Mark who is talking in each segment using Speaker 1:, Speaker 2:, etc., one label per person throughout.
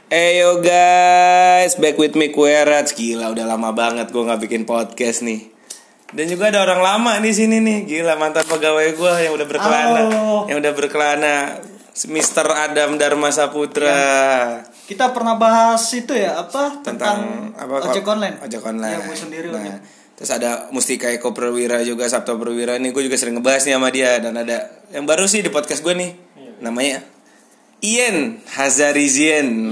Speaker 1: Yo guys, back with me Kuerat. Gila, udah lama banget gue nggak bikin podcast nih. Dan juga ada orang lama di sini nih. Gila, mantan pegawai gue yang udah berkelana. Yang udah berkelana, Mr. Adam Dharma Saputra.
Speaker 2: Ya. Kita pernah bahas itu ya, tentang ojek online.
Speaker 1: Ojek online.
Speaker 2: Ya, gue sendiri
Speaker 1: nah, terus ada Mustika Eko Perwira juga, Sabto Perwira nih. Gue juga sering ngebahas nih sama dia. Dan ada yang baru sih di podcast gue nih. Namanya Ian Hazarizian.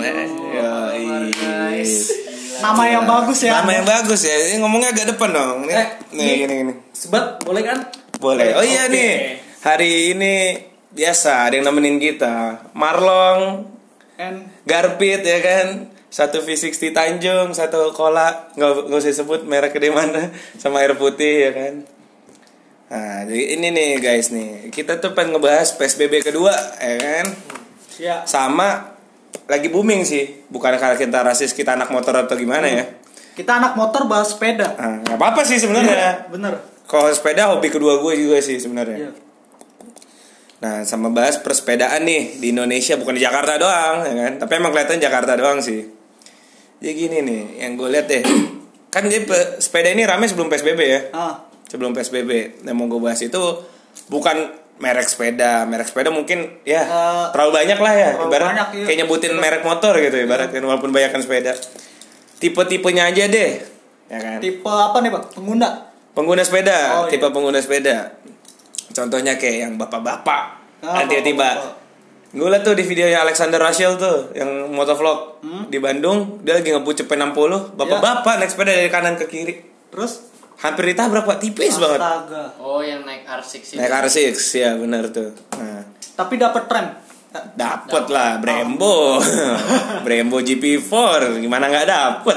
Speaker 2: Nama yang bagus ya.
Speaker 1: Nama yang bagus ya. Ini ngomongnya agak depan dong. Nih gini.
Speaker 2: Sebat boleh kan?
Speaker 1: Boleh. Oh iya nih. Hari ini biasa ada yang nemenin kita. Marlong Garpit ya kan. Satu V60 Tanjung, satu Cola, nggak usah sebut merek di mana, sama air putih ya kan. Nah, jadi ini nih guys nih. Kita tuh pengen ngebahas PSBB kedua ya kan.
Speaker 2: Ya.
Speaker 1: Sama lagi booming sih. Bukan karena kita rasis, kita anak motor atau gimana ya.
Speaker 2: Kita anak motor bahas sepeda.
Speaker 1: Nah, gak apa-apa sih sebenarnya.
Speaker 2: Ya, bener.
Speaker 1: Kalau sepeda hobi kedua gue juga sih sebenarnya.
Speaker 2: Ya.
Speaker 1: Nah, sama bahas persepedaan nih di Indonesia, bukan di Jakarta doang ya kan. Tapi emang kelihatan Jakarta doang sih. Jadi gini nih, yang gue lihat deh. Kan jadi sepeda ini rame sebelum PSBB ya. Sebelum PSBB. Nah, mau gue bahas itu bukan merek sepeda mungkin ya terlalu banyak lah ya. Ibarat
Speaker 2: iya.
Speaker 1: kayak nyebutin merek motor gitu ibaratnya, walaupun banyakkan sepeda. Tipe-tipenya aja deh. Ya kan?
Speaker 2: Tipe apa nih, Pak?
Speaker 1: Pengguna sepeda, tipe
Speaker 2: iya.
Speaker 1: pengguna sepeda. Contohnya kayak yang bapak-bapak. Tiba-tiba gue liat tuh di videonya Alexander Rachel tuh yang motovlog di Bandung, dia lagi ngebut cepet 60, bapak-bapak naik sepeda dari kanan ke kiri.
Speaker 2: Terus
Speaker 1: hampir ditabrak, Pak, tipis banget.
Speaker 3: Oh, yang naik R6 itu.
Speaker 1: Naik R6 ya, benar tuh. Nah,
Speaker 2: tapi dapat rem.
Speaker 1: Dapet lah, Brembo. Brembo GP4, gimana nggak dapet?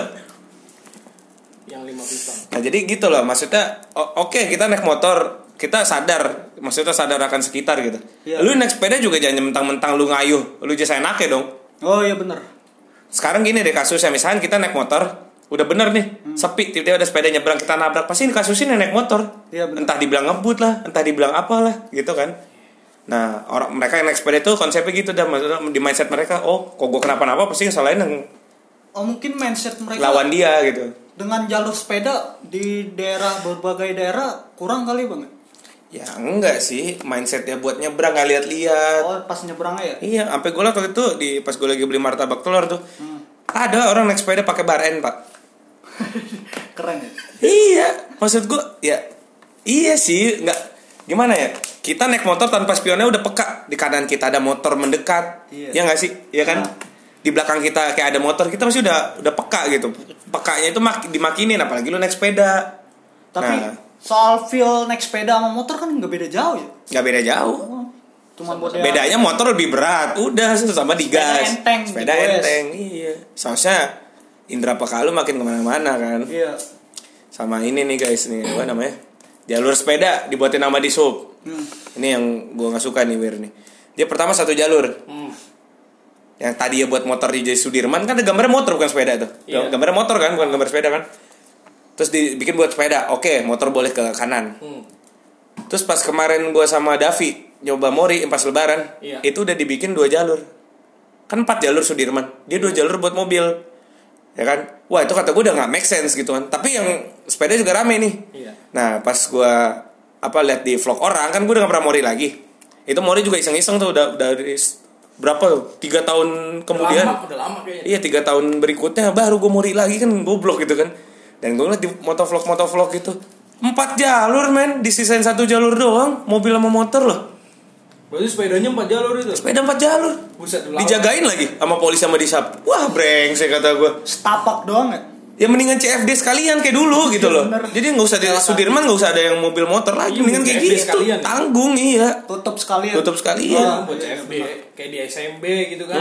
Speaker 3: Yang 5 piston.
Speaker 1: Nah, jadi gitu loh, maksudnya oke, kita naik motor, kita sadar, maksudnya sadar akan sekitar gitu.
Speaker 2: Ya.
Speaker 1: Lu naik sepeda juga jangan mentang-mentang lu ngayuh, lu just enaknya dong.
Speaker 2: Oh iya bener.
Speaker 1: Sekarang gini deh kasusnya, misalkan kita naik motor, udah bener nih, sepi, tiba-tiba ada sepeda nyebrang, kita nabrak, pasti dikasusin naik motor.
Speaker 2: Ya,
Speaker 1: entah dibilang ngebut lah, entah dibilang apalah, gitu kan. Nah, orang mereka yang naik sepeda itu konsepnya gitu dah, maksudnya di mindset mereka, oh, kok gue kenapa-napa pasti ngalahin yang
Speaker 2: mungkin mindset mereka
Speaker 1: lawan dia gitu.
Speaker 2: Dengan jalur sepeda di berbagai daerah kurang kali, Bang.
Speaker 1: Ya enggak sih, mindsetnya buat nyebrang nggak lihat-lihat.
Speaker 2: Oh, pas nyebrangnya ya?
Speaker 1: Iya, sampai gue waktu itu pas gue lagi beli martabak telur tuh, ada orang naik sepeda pakai bar N, Pak.
Speaker 2: Keren ya?
Speaker 1: Iya, maksud gue ya iya sih, nggak gimana ya, kita naik motor tanpa spionnya udah peka, di kanan kita ada motor mendekat. Ya nggak sih, ya kan. Di belakang kita kayak ada motor, kita pasti udah peka gitu. Pekanya itu dimakinin, apalagi lu naik sepeda.
Speaker 2: Tapi soal feel naik sepeda sama motor kan nggak beda jauh ya?
Speaker 1: Nggak beda jauh.
Speaker 2: Cuma
Speaker 1: bedanya motor lebih berat, udah sama digas. Sepeda enteng, iya. Soalnya indra peka lu makin kemana-mana kan.
Speaker 2: Iya.
Speaker 1: Sama ini nih guys nih, apa namanya? Jalur sepeda dibuatin nama di sub. Ini yang gue nggak suka nih, Wir nih. Dia pertama satu jalur. Yang tadi ya buat motor di Sudirman kan ada gambarnya motor bukan sepeda tuh. Iya. Gambarnya motor kan, bukan gambar sepeda kan. Terus dibikin buat sepeda. Oke, motor boleh ke kanan. Terus pas kemarin gue sama Davi nyoba mori pas lebaran, itu udah dibikin 2 jalur. Kan 4 jalur Sudirman. Dia 2 jalur buat mobil. Ya kan? Wah, itu kata gue udah gak make sense gitu kan. Tapi yang sepeda juga rame nih.
Speaker 3: Iya.
Speaker 1: Nah, pas gue lihat di vlog orang, kan gue udah gak pernah mori lagi. Itu mori juga iseng-iseng tuh udah berapa 3 tahun kemudian.
Speaker 3: Udah lama kayaknya.
Speaker 1: Iya, 3 tahun berikutnya baru gue mori lagi, kan goblok gitu kan. Dan gue ngeliat di motovlog itu 4 jalur men, disisain 1 jalur doang, mobil sama motor loh.
Speaker 3: Berarti sepedanya 4 jalur itu?
Speaker 1: Sepeda 4 jalur.
Speaker 3: Buset,
Speaker 1: dijagain lagi sama polisi sama disap. Wah, brengsek kata gue.
Speaker 2: Setapak doang ya?
Speaker 1: Ya mendingan CFD sekalian kayak dulu gitu loh.
Speaker 2: Bener.
Speaker 1: Jadi nggak usah di Sudirman, nggak usah ada yang mobil motor lagi, mendingan kayak
Speaker 3: CFD
Speaker 1: gitu.
Speaker 3: sekalian.
Speaker 1: Tanggung iya.
Speaker 2: Tutup sekalian.
Speaker 3: Buat CFD kayak di SMB gitu kan.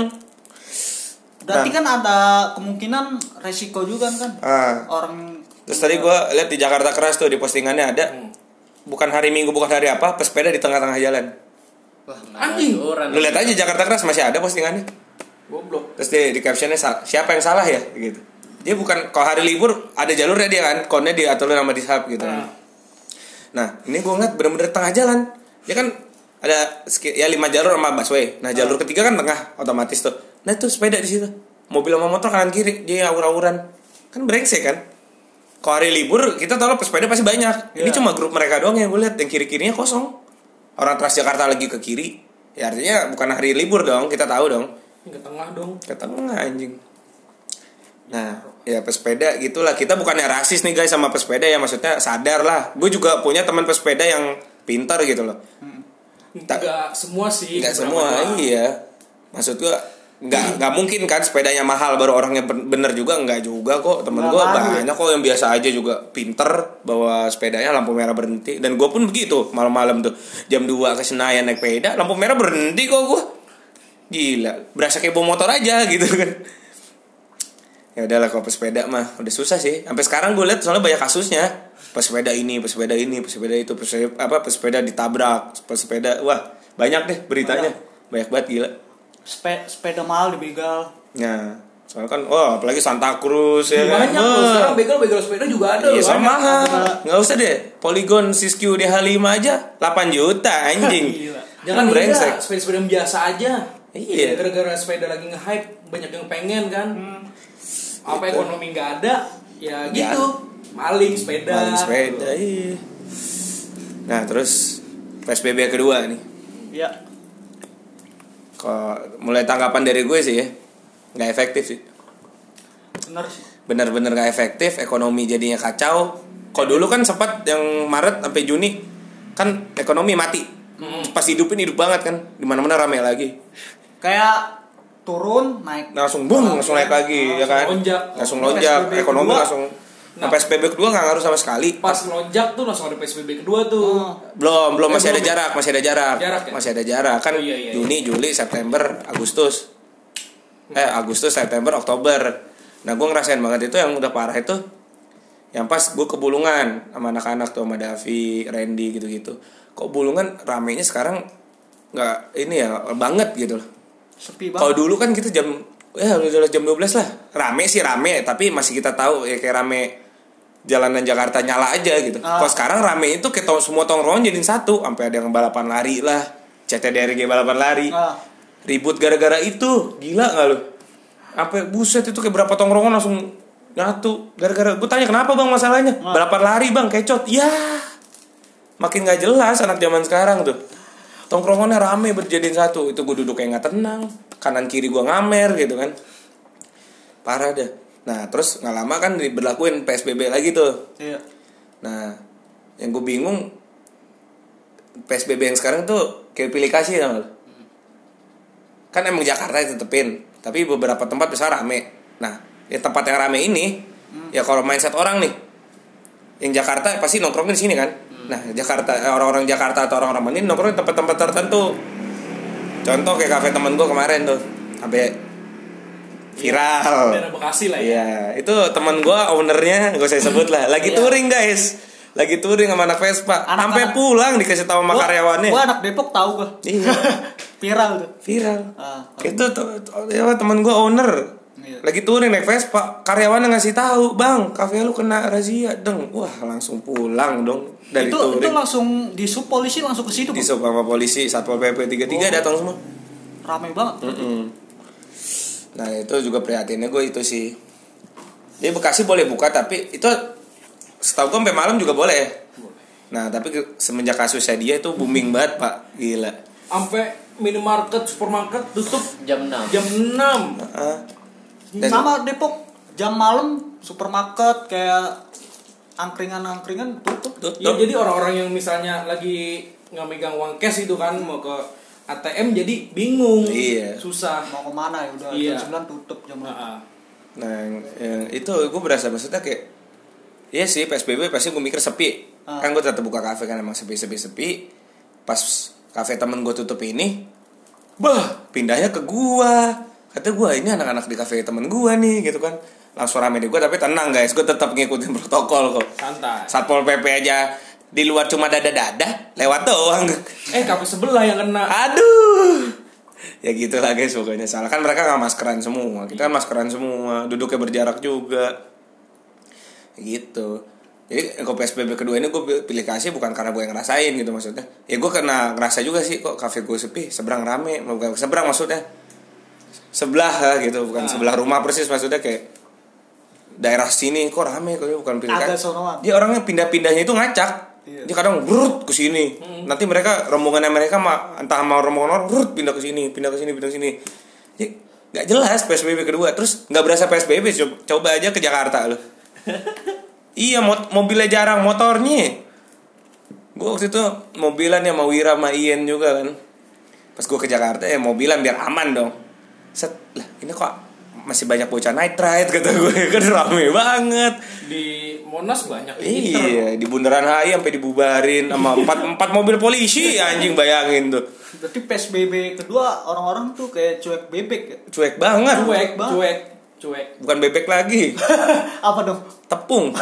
Speaker 2: Berarti kan ada kemungkinan resiko juga kan? Orang.
Speaker 1: Terus tadi gue lihat di Jakarta Keras tuh di postingannya ada bukan hari Minggu, bukan hari apa, pesepeda di tengah-tengah jalan.
Speaker 3: Wah, anjing.
Speaker 1: Lu lihat aja Jakarta Keras masih ada postingannya.
Speaker 3: Goblok.
Speaker 1: Terus di captionnya siapa yang salah ya gitu. Dia bukan, kalau hari libur ada jalurnya dia kan, konnya diatur sama dishub gitu. Nah, ini gue ngeliat bener-bener tengah jalan. Ya kan ada ya 5 jalur sama busway. Nah, jalur ketiga kan tengah otomatis tuh. Nah tuh sepeda di situ, mobil sama motor kanan kiri, dia awur-awuran, kan brengsek kan. Kalau hari libur kita tahu lah pesepeda pasti banyak. Ini cuma grup mereka doang yang gue lihat, yang kiri-kirinya kosong. Orang Transjakarta lagi ke kiri, ya artinya bukan hari libur dong, kita tahu dong.
Speaker 3: Ke tengah dong.
Speaker 1: Ke tengah anjing. Nah, ya pesepeda gitulah. Kita bukannya rasis nih guys sama pesepeda ya, maksudnya sadar lah. Gue juga punya teman pesepeda yang pintar gitu loh.
Speaker 3: Enggak semua sih.
Speaker 1: Enggak semua, iya. Maksud gue nggak mungkin kan sepedanya mahal baru orangnya bener juga, enggak juga kok. Temen gue banyak kok yang biasa aja juga pinter bawa sepedanya, lampu merah berhenti. Dan gue pun begitu malam-malam tuh jam 2 ke Senayan naik sepeda, lampu merah berhenti kok gue. Gila, berasa kayak bawa motor aja gitu kan. Ya udahlah, kalau pesepeda mah udah susah sih. Sampai sekarang gue lihat soalnya banyak kasusnya. Pesepeda ini, pesepeda itu, pesepeda ditabrak, pesepeda, wah banyak deh beritanya, banyak banget gila.
Speaker 2: Sepeda mahal dibegal.
Speaker 1: Nah, soalnya kan, apalagi Santa Cruz ya.
Speaker 3: Banyak loh, sekarang begal sepeda juga ada.
Speaker 1: Iya sama mahal. Nggak usah deh, Polygon Siskiyou DH5 aja 8 juta anjing.
Speaker 3: Jangan
Speaker 1: brengsek.
Speaker 3: Sepeda-sepeda biasa aja.
Speaker 1: Iya.
Speaker 3: Gara-gara sepeda lagi nge-hype, banyak yang pengen kan. Apa ekonomi nggak ada, ya gitu. Maling sepeda,
Speaker 1: iya. Nah terus PSBB kedua nih.
Speaker 2: Ya.
Speaker 1: Kok mulai tanggapan dari gue sih ya, nggak efektif sih.
Speaker 2: Benar sih.
Speaker 1: Bener-bener nggak efektif, ekonomi jadinya kacau. Kalau dulu kan sempat yang Maret sampai Juni kan ekonomi mati. Pas hidupin hidup banget kan, di mana-mana rame lagi.
Speaker 2: Kayak turun naik
Speaker 1: langsung naik lagi ya kan, langsung lonjak ekonomi kedua, langsung PSBB kedua nggak ngaruh sama sekali.
Speaker 3: Pas lonjak tuh langsung ada PSBB kedua tuh.
Speaker 1: Belum masih ada jarak
Speaker 3: ya?
Speaker 1: Masih ada jarak kan. Iya. Juni, Juli, September, Agustus, September, Oktober. Nah gue ngerasain banget itu yang udah parah itu yang pas gue ke Bulungan sama anak-anak tuh, sama Davi, Randy gitu-gitu. Kok Bulungan ramenya sekarang nggak ini ya banget gitu loh.
Speaker 2: Sepi banget.
Speaker 1: Kalau dulu kan kita jam 12 lah. Rame, tapi masih kita tahu ya kayak rame jalanan Jakarta nyala aja gitu. Kalau sekarang rame itu kayak semua tongkrongan jadiin satu, sampai ada yang balapan lari lah, CTDRG balapan lari. Ribut gara-gara itu. Gila enggak lu? Sampai buset itu kayak berapa tongkrongan langsung nyatu gara-gara gue tanya kenapa bang masalahnya? Balapan lari bang, kecot. Ya. Makin enggak jelas anak zaman sekarang tuh. Tongkrongannya rame berjadiin satu. Itu gue duduk kayak gak tenang, kanan kiri gue ngamer gitu kan. Parah dah. Nah terus gak lama kan diberlakuin PSBB lagi tuh.
Speaker 2: Iya.
Speaker 1: Nah yang gue bingung, PSBB yang sekarang tuh kayak pilih kasih tau. Kan emang Jakarta ditetepin, tapi beberapa tempat besar rame. Nah ya tempat yang rame ini ya kalau mindset orang nih, yang Jakarta pasti nongkrongin di sini kan. Nah, Jakarta, orang-orang Jakarta atau orang-orang ini nongkrong di tempat-tempat tertentu. Contoh kayak kafe temen gue kemarin tuh, sampai viral.
Speaker 3: Daerah Bekasi lah ya.
Speaker 1: Iya, itu temen gue ownernya, gak usah sebut lah. Lagi touring guys, lagi touring sama anak Vespa. Sampai pulang dikasih tahu sama karyawannya.
Speaker 2: Gue anak Depok tahu gue.
Speaker 1: Iya.
Speaker 2: Viral tuh.
Speaker 1: Itu ya temen gue owner. Lagi touring naik Vespa, karyawannya ngasih tahu, bang, kafe lu kena razia, deng. Wah, langsung pulang dong dari touring.
Speaker 2: Itu langsung di sub polisi langsung ke situ.
Speaker 1: Di sub sama polisi, Satpol PP 33 datang semua.
Speaker 2: Ramai banget.
Speaker 1: Nah itu juga prihatinnya gue itu sih. Jadi Bekasi boleh buka, tapi itu setahu gue sampai malam juga boleh. Nah tapi semenjak kasusnya dia itu booming banget pak, gila.
Speaker 3: Sampai minimarket, supermarket tutup
Speaker 4: jam 6.
Speaker 3: Jam 6.
Speaker 2: Sama Depok jam malam supermarket kayak angkringan tutup.
Speaker 3: Ya jadi orang-orang yang misalnya lagi nggak megang uang cash itu kan mau ke ATM jadi bingung.
Speaker 1: Iya.
Speaker 3: Susah.
Speaker 2: Mau kemana ya udah jam 9 tutup jam 6.
Speaker 1: Nah yang itu gue berasa maksudnya kayak iya sih PSBB pasti gue mikir sepi. Kan gue tetap buka kafe kan emang sepi. Pas kafe temen gue tutup ini, pindahnya ke gua. Kata gue ini anak-anak di kafe temen gue nih gitu kan. Langsung rame di gue, tapi tenang guys, gue tetap ngikutin protokol kok.
Speaker 3: Santai.
Speaker 1: Satpol PP aja di luar cuma dada-dada lewat doang.
Speaker 3: Kafe sebelah yang kena.
Speaker 1: Aduh. Ya gitu lah guys pokoknya. Salah kan mereka gak maskeran semua. Kita kan maskeran semua, duduknya berjarak juga. Gitu. Jadi kalau PSBB kedua ini gue pilih kasih bukan karena gue yang ngerasain gitu maksudnya. Ya gue kena ngerasa juga sih kok kafe gue sepi, seberang rame. Seberang maksudnya sebelah lah gitu, bukan sebelah rumah persis, maksudnya kayak daerah sini kok rame kok bukan pilih kan. Dia orangnya pindah-pindahnya itu ngacak. Iya. Dia kadang brut ke sini. Nanti mereka rombongannya mereka entah mau rombongan orang brut pindah ke sini, pindah ke sini, pindah ke sini. Ya, gak jelas PSBB kedua. Terus gak berasa PSBB, coba aja ke Jakarta loh. Iya, mobilnya jarang, motornya. Gue waktu itu mobilan ya sama Wira sama Ian juga kan. Pas gue ke Jakarta ya mobilan biar aman dong. Set, lah ini kok masih banyak bocah night ride kata gue, kan rame banget.
Speaker 3: Di Monas banyak.
Speaker 1: Iya, di Bundaran HI sampai dibubarin sama empat mobil polisi, anjing, bayangin tuh.
Speaker 2: Berarti PSBB kedua orang-orang tuh kayak cuek bebek ya?
Speaker 1: Cuek banget.
Speaker 3: Cuek.
Speaker 1: Bukan bebek lagi.
Speaker 2: Apa dong?
Speaker 1: Tepung.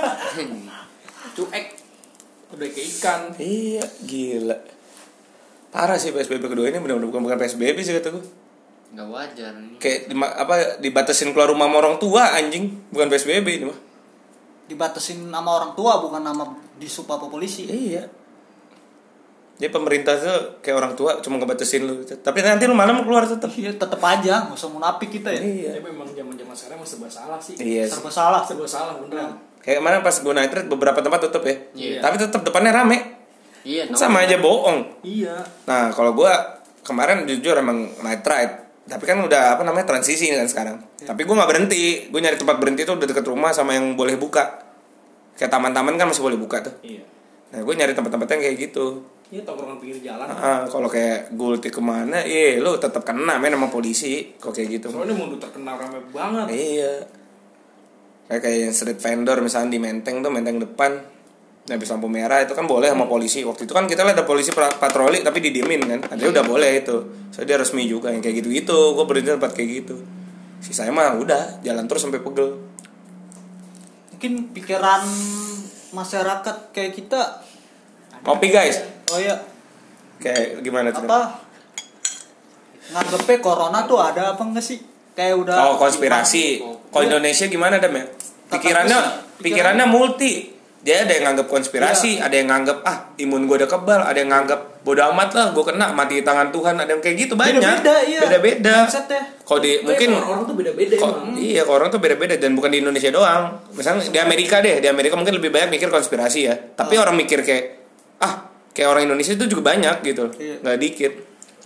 Speaker 3: Cuek. Udah kayak ikan.
Speaker 1: Iya, gila. Parah sih PSBB kedua ini, benar-benar bukan PSBB sih kata gue.
Speaker 4: Nggak wajar ini.
Speaker 1: Kayak dibatasin keluar rumah sama orang tua, anjing. Bukan PSBB ini mah.
Speaker 2: Dibatasin sama orang tua, bukan sama disub apa polisi.
Speaker 1: Iya. Jadi pemerintah tuh kayak orang tua cuma ngebatasin lu. Tapi nanti lu malam keluar tetap.
Speaker 2: Iya, tetap aja, nggak usah munafik kita ya.
Speaker 1: Iya.
Speaker 3: Tapi memang zaman-zaman sekarang serba salah sih.
Speaker 1: Iya.
Speaker 2: Serba salah.
Speaker 3: Serba salah beneran.
Speaker 1: Kayak kemarin pas gue night ride beberapa tempat tutup ya.
Speaker 4: Iya.
Speaker 1: Tapi tetap depannya rame.
Speaker 4: Iya,
Speaker 1: Sama aja bohong.
Speaker 3: Iya.
Speaker 1: Nah, kalau gue kemarin jujur emang night ride. Tapi kan udah transisi kan sekarang. Tapi gue nggak berhenti. Gue nyari tempat berhenti tuh udah deket rumah sama yang boleh buka. Kayak taman-taman kan masih boleh buka tuh.
Speaker 3: Iya.
Speaker 1: Nah, gue nyari tempat-tempat yang kayak gitu.
Speaker 3: Iya, tongkrongan pinggir jalan.
Speaker 1: Kalau kayak Gulti kemana, lu tetap kena main sama polisi. Kok kayak gitu.
Speaker 3: Soalnya mau terkenal rame banget.
Speaker 1: Iya. Kayak yang street vendor misalnya di Menteng tuh, Menteng depan, habis lampu merah itu kan boleh sama polisi. Waktu itu kan kita lihat ada polisi patroli tapi didiemin kan. Artinya udah boleh itu. So dia resmi juga yang kayak gitu-gitu. Gue berhenti tempat kayak gitu. Sisanya mah udah jalan terus sampai pegel.
Speaker 2: Mungkin pikiran masyarakat kayak kita.
Speaker 1: Kopi guys.
Speaker 2: Oh iya.
Speaker 1: Kayak gimana tuh?
Speaker 2: Apa? Nganggepnya corona tuh ada apa enggak sih? Kayak udah
Speaker 1: konspirasi. Kalau Indonesia gimana Dam ya? Pikirannya multi. Dia ada yang nganggap konspirasi, ada yang nganggap imun gue udah kebal, ada yang nganggap bodo amat lah gue kena mati di tangan Tuhan, ada yang kayak gitu banyak. Beda-beda. Kalau mungkin
Speaker 3: orang tuh beda-beda emang.
Speaker 1: Iya, orang tuh beda-beda dan bukan di Indonesia doang. Misalnya di Amerika mungkin lebih banyak mikir konspirasi ya. Tapi orang mikir kayak orang Indonesia itu juga banyak gitu. Nggak dikit.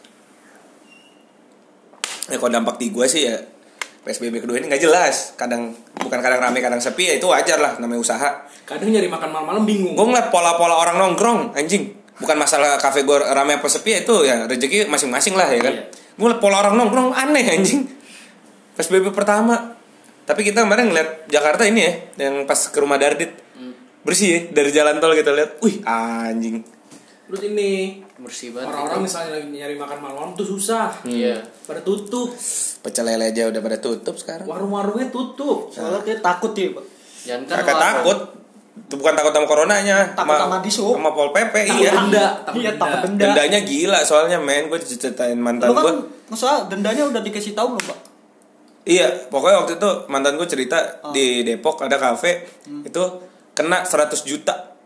Speaker 1: Kalau dampak di gue sih ya PSBB kedua ini nggak jelas. Bukan kadang rame kadang sepi, ya itu wajar lah, namanya usaha.
Speaker 3: Kadang nyari makan malam-malam bingung.
Speaker 1: Gue ngeliat pola-pola orang nongkrong, anjing. Bukan masalah kafe gue rame apa sepi, ya itu ya rezeki masing-masing lah ya kan. Gue ngeliat pola orang nongkrong aneh anjing. PSBB pertama. Tapi kita kemarin ngeliat Jakarta ini ya, yang pas ke rumah Dardit, bersih ya dari jalan tol kita lihat, wih anjing.
Speaker 3: Terus ini
Speaker 4: bersih banget.
Speaker 3: Orang-orang misalnya lagi nyari makan malam tuh susah.
Speaker 4: Iya.
Speaker 3: Pada tutup.
Speaker 1: Pecel lele aja udah pada tutup sekarang.
Speaker 3: Warung-warungnya tutup.
Speaker 2: Soalnya kayak takut ya, Pak.
Speaker 4: Jangan kan
Speaker 1: Kakak takut. Itu bukan takut sama coronanya,
Speaker 2: takut sama disub.
Speaker 1: sama Pol PP. Iya.
Speaker 2: Takut denda.
Speaker 1: Dendanya gila soalnya gue ceritain mantan gue.
Speaker 2: Masa dendanya udah dikasih tahu belum, Pak?
Speaker 1: Iya, pokoknya waktu itu mantan gue cerita di Depok ada kafe itu kena 100 juta.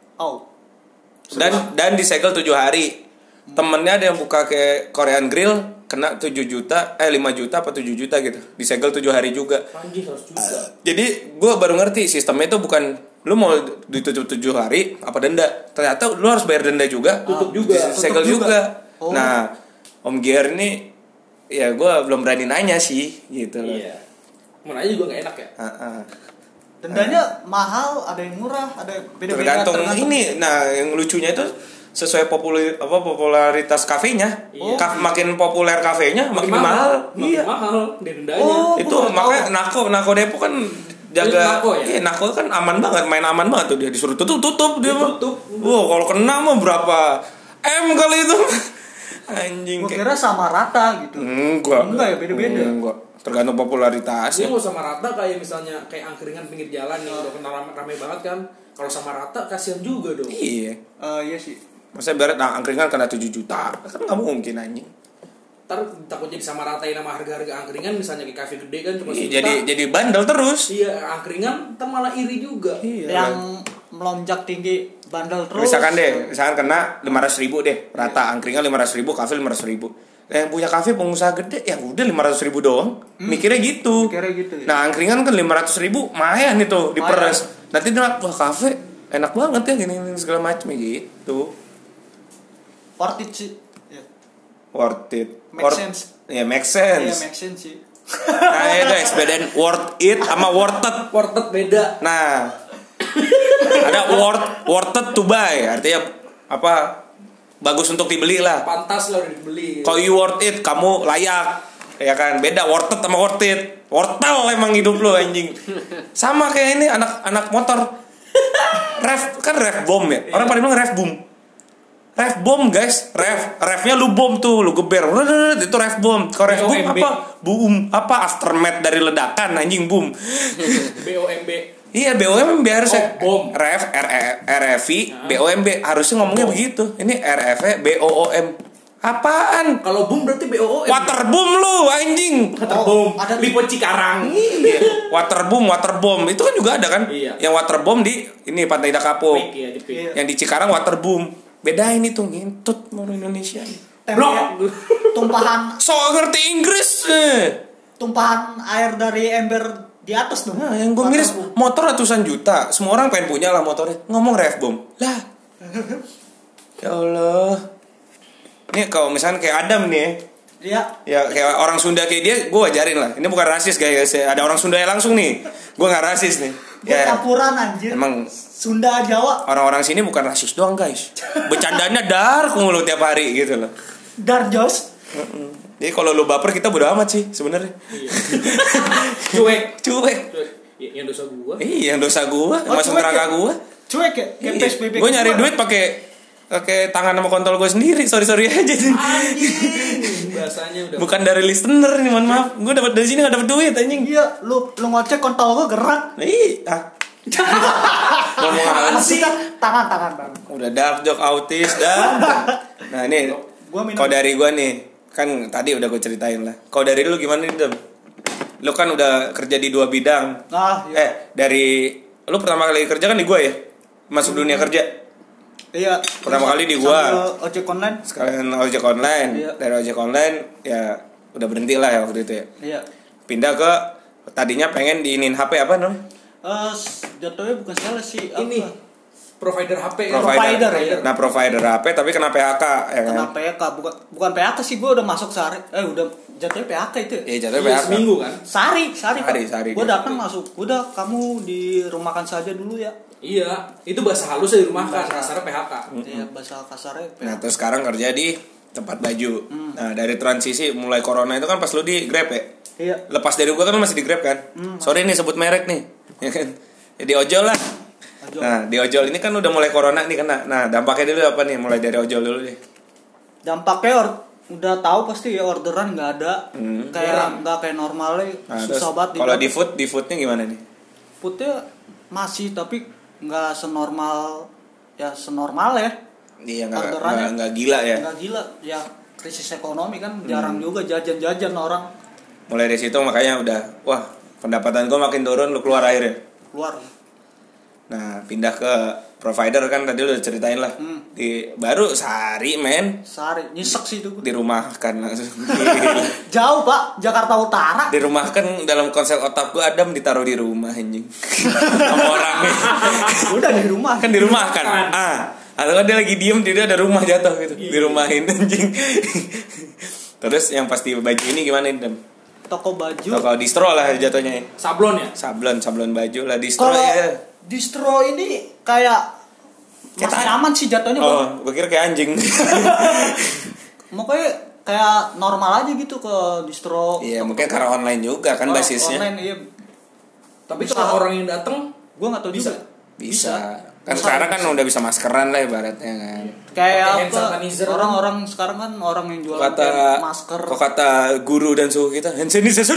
Speaker 1: Dan disegel 7 hari. Temennya ada yang buka kayak Korean Grill kena 7 juta, 5 juta apa 7 juta gitu. Disegel 7 hari juga.
Speaker 3: Anjir 100 juta.
Speaker 1: Jadi gue baru ngerti sistemnya itu bukan lu mau ditutup 7 hari apa denda. Ternyata lu harus bayar denda juga.
Speaker 3: Tutup juga.
Speaker 1: Disegel juga. Nah, Om Gier ini ya gue belum berani nanya sih gitu loh.
Speaker 3: Iya. Mau nanya juga gak enak ya.
Speaker 2: Dendanya mahal, ada yang murah, ada yang beda-beda.
Speaker 1: Tergantung ini. Nah, yang lucunya itu sesuai popularitas kafenya.
Speaker 3: Iya.
Speaker 1: Makin populer kafenya makin mahal.
Speaker 3: Makin mahal dendanya.
Speaker 1: Itu makanya Nako Depok kan jaga. Iya, Nako kan aman banget, main aman banget tuh dia, disuruh tutup dia mah. Wow, kalau kena mah berapa M kali itu. Anjing.
Speaker 2: Gua kira sama rata gitu.
Speaker 1: Enggak ya,
Speaker 2: beda-beda.
Speaker 1: Enggak. Tergantung popularitasnya.
Speaker 3: Dia mau sama rata kayak misalnya kayak angkringan pinggir jalan yang udah kenal rame banget kan. Kalau sama rata kasihan juga dong.
Speaker 1: Iya.
Speaker 2: Iya sih.
Speaker 1: Masa ibarat angkringan kena 7 juta. Kan enggak mungkin anjing.
Speaker 3: Ntar takut jadi sama ratain sama harga-harga angkringan, misalnya kayak kafe gede kan cuma
Speaker 1: sejuta. Jadi bandel terus.
Speaker 3: Iya, angkringan ntar malah iri juga.
Speaker 2: Iya. Yang melonjak tinggi bandel terus.
Speaker 1: Misalkan kena 500.000 deh rata, angkringan 500.000, kafe 500.000. yang punya kafe pengusaha gede ya udah 500.000 doang. Mikirnya gitu.
Speaker 2: Mikirnya gitu ya.
Speaker 1: Nah angkringan kan 500.000 lumayan itu diperes. Nanti dia wah kafe enak banget ya gini segala macam gitu.
Speaker 2: Worth it sih. Ya.
Speaker 1: Worth it.
Speaker 2: Make sense.
Speaker 1: Ya make
Speaker 2: Iya,
Speaker 1: sense.
Speaker 2: make sense sih.
Speaker 1: Nah ya guys bedain worth it sama worth it.
Speaker 3: Worth it beda.
Speaker 1: Nah ada worth it to buy artinya apa bagus untuk dibeli lah.
Speaker 3: Pantas lah udah dibeli.
Speaker 1: Kalau you worth it kamu layak ya kan. Beda worth it sama worth it. Wortel emang hidup lo anjing. Sama kayak ini anak motor. Ref bom ya. Orang pada bilang ref boom. Ref bom guys. Refnya lu bom tuh lu geber. Itu ref bom. Kalau ref boom apa? Boom apa aftermath dari ledakan anjing boom.
Speaker 3: BOMB.
Speaker 1: Iya BOMB harusnya
Speaker 3: bom.
Speaker 1: Ref RFI BOMB harusnya ngomongnya begitu. Ini RF BOOM. Apaan?
Speaker 3: Kalau boom berarti BOOM.
Speaker 1: Water boom lu anjing.
Speaker 3: Water boom.
Speaker 2: Ada
Speaker 3: Lipo Cikarang.
Speaker 1: Iya. Water boom itu kan juga ada kan?
Speaker 3: Iya.
Speaker 1: Yang water bomb di ini Pantai Dakapuk.
Speaker 3: Iya, di
Speaker 2: Iya.
Speaker 1: Yang di Cikarang water boom. Bedain itu ngintut mau Indonesia.
Speaker 3: Blok.
Speaker 2: Tumpahan
Speaker 1: So ngerti Inggris.
Speaker 2: tumpahan air dari ember di atas dong.
Speaker 1: Nah, yang gue miris motor ratusan juta, semua orang pengen punya lah motornya. Ngomong ref bom, lah. Ya Allah. Ini kalau misalnya kayak Adam nih,
Speaker 2: Iya.
Speaker 1: ya kayak orang Sunda kayak dia, gue wajarin lah. Ini bukan rasis guys, ada orang Sunda langsung nih. Gue nggak rasis nih.
Speaker 2: Gue campuran anjir.
Speaker 1: Emang
Speaker 2: Sunda Jawa.
Speaker 1: orang-orang sini bukan rasis doang guys. Bercandanya dark mulu tiap hari gitu loh.
Speaker 2: Darjos.
Speaker 1: Jadi kalau lu baper kita bodo amat sih sebenarnya.
Speaker 3: Cuek. Yang dosa gua.
Speaker 1: Iya, dosa gua, masuk
Speaker 2: cuek
Speaker 1: neraka
Speaker 2: ya?
Speaker 1: gua.
Speaker 2: Cuek ya? Kayak
Speaker 1: Iya.
Speaker 2: PSBB.
Speaker 1: Gue nyari duit pakai tangan sama kontol gue sendiri. Sorry aja.
Speaker 3: Anjing. Bahasanya udah.
Speaker 1: Bukan dari listener nih, mohon maaf. Gue dapat dari sini enggak dapat duit anjing.
Speaker 2: Iya, lu ngocek kontol gue gerak.
Speaker 1: Ngomong apa sih?
Speaker 2: Tangan.
Speaker 1: Udah dark joke autis dah. Nah, ini
Speaker 2: Gua minum.
Speaker 1: kalau dari gue nih, kan tadi udah gue ceritain lah. Kalau dari lu gimana nih, Dem? Lu kan udah kerja di 2 bidang.
Speaker 2: Ah, iya.
Speaker 1: Dari lu pertama kali kerja kan di gue ya? Masuk dunia kerja.
Speaker 2: Iya.
Speaker 1: Pertama kali di gua.
Speaker 2: Sambil ojek online.
Speaker 1: Sekalian ojek online.
Speaker 2: Iya.
Speaker 1: Dari ojek online ya udah berhenti lah ya waktu itu ya.
Speaker 2: Iya.
Speaker 1: Pindah ke tadinya pengen diinin HP apa namanya?
Speaker 2: Jatuhnya bukan salah sih.
Speaker 3: Ini
Speaker 2: Apa?
Speaker 3: provider HP kan?
Speaker 2: Provider, ya.
Speaker 1: Nah, provider HP tapi kena PHK ya kan?
Speaker 2: Kena PHK, bukan PHK sih, gue udah masuk sehari. Udah jatuhnya PHK itu.
Speaker 1: Iya, jatuhnya
Speaker 3: Iya,
Speaker 1: PHK.
Speaker 3: seminggu kan?
Speaker 2: Sehari.
Speaker 1: Sehari.
Speaker 2: Gue datang masuk. Udah kamu dirumahkan saja dulu ya.
Speaker 3: Iya, itu bahasa halus di rumah kan,
Speaker 2: Bahasa-
Speaker 3: kasarnya PHK.
Speaker 2: Iya, bahasa kasarnya
Speaker 1: Nah,
Speaker 2: PHK.
Speaker 1: terus sekarang kerja di tempat baju. Nah, dari transisi mulai corona itu kan pas lu di Grab ya?
Speaker 2: Iya.
Speaker 1: Lepas dari gua kan lu masih di Grab kan? Sorry nih sebut merek nih. Ya kan? Jadi ojol lah.
Speaker 2: Ojol.
Speaker 1: Nah, di ojol ini kan udah mulai corona nih kena. Nah, dampaknya dulu apa nih? Mulai dari ojol dulu deh.
Speaker 2: Dampaknya udah tahu pasti ya, orderan nggak ada.
Speaker 3: Jarang.
Speaker 2: Nggak kayak normalnya.
Speaker 1: Nah, terus
Speaker 2: Susah banget.
Speaker 1: kalau di foodnya gimana nih?
Speaker 2: Foodnya masih, tapi nggak senormal ya.
Speaker 1: Iya
Speaker 2: Orderannya
Speaker 1: nggak gila ya.
Speaker 2: Nggak gila ya, krisis ekonomi kan, jarang juga jajan orang
Speaker 1: Mulai dari situ makanya udah wah pendapatan gue makin turun lu keluar akhirnya.
Speaker 2: keluar.
Speaker 1: Nah pindah ke provider kan tadi lu udah ceritain lah. Di baru sehari men
Speaker 2: Sehari nyesek sih itu.
Speaker 1: dirumahkan langsung.
Speaker 2: Jauh Pak, Jakarta Utara.
Speaker 1: Dirumahkan dalam konsep otak gue Adam ditaruh di rumah anjing. Sama orangnya.
Speaker 2: Udah di rumah.
Speaker 1: Kan dirumahkan. Atau kan dia lagi diem dia ada rumah jatuh gitu. Dirumahin anjing. Terus yang pasti baju ini gimana nih Dem?
Speaker 2: Toko baju.
Speaker 1: Kalau distro lah jatuhnya.
Speaker 3: Sablon ya?
Speaker 1: Sablon baju lah distro
Speaker 2: Kalau
Speaker 1: ya.
Speaker 2: distro ini kayak masih aman sih jatuhnya, Bang.
Speaker 1: Oh, gue kira kayak anjing.
Speaker 2: Makanya kayak normal aja gitu ke distro.
Speaker 1: Iya, mungkin karena online juga kan basisnya.
Speaker 2: Online, iya.
Speaker 3: Tapi
Speaker 2: Bisa.
Speaker 3: kalau orang yang datang
Speaker 2: Gua nggak tahu
Speaker 3: Bisa.
Speaker 2: juga.
Speaker 1: Bisa. Kan sekarang kan udah bisa maskeran lah ibaratnya kan.
Speaker 2: Kayak
Speaker 3: Pakai hand
Speaker 2: apa?
Speaker 3: sanitizer.
Speaker 2: Orang-orang sekarang kan orang yang jualan
Speaker 1: Kata
Speaker 2: masker.
Speaker 1: kok kata guru dan suhu kita hand sanitizer.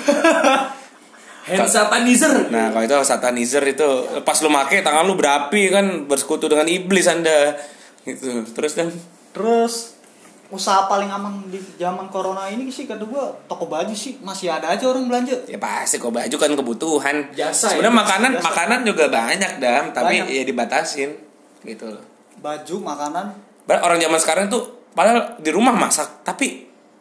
Speaker 3: hand sanitizer.
Speaker 1: Nah, kalau itu satanizer itu pas lu make tangan lu berapi kan bersekutu dengan iblis Anda. Gitu. Terus dan
Speaker 2: Terus usaha paling aman di zaman corona ini sih kata gua toko baju sih, masih ada aja orang belanja.
Speaker 1: ya pasti kok baju kan kebutuhan.
Speaker 3: Jasa ya,
Speaker 1: Sebenarnya
Speaker 2: jasa.
Speaker 1: makanan juga banyak Dam, tapi
Speaker 2: Banyak.
Speaker 1: ya dibatasin gitu loh.
Speaker 2: Baju, makanan.
Speaker 1: Orang zaman sekarang tuh padahal di rumah masak, tapi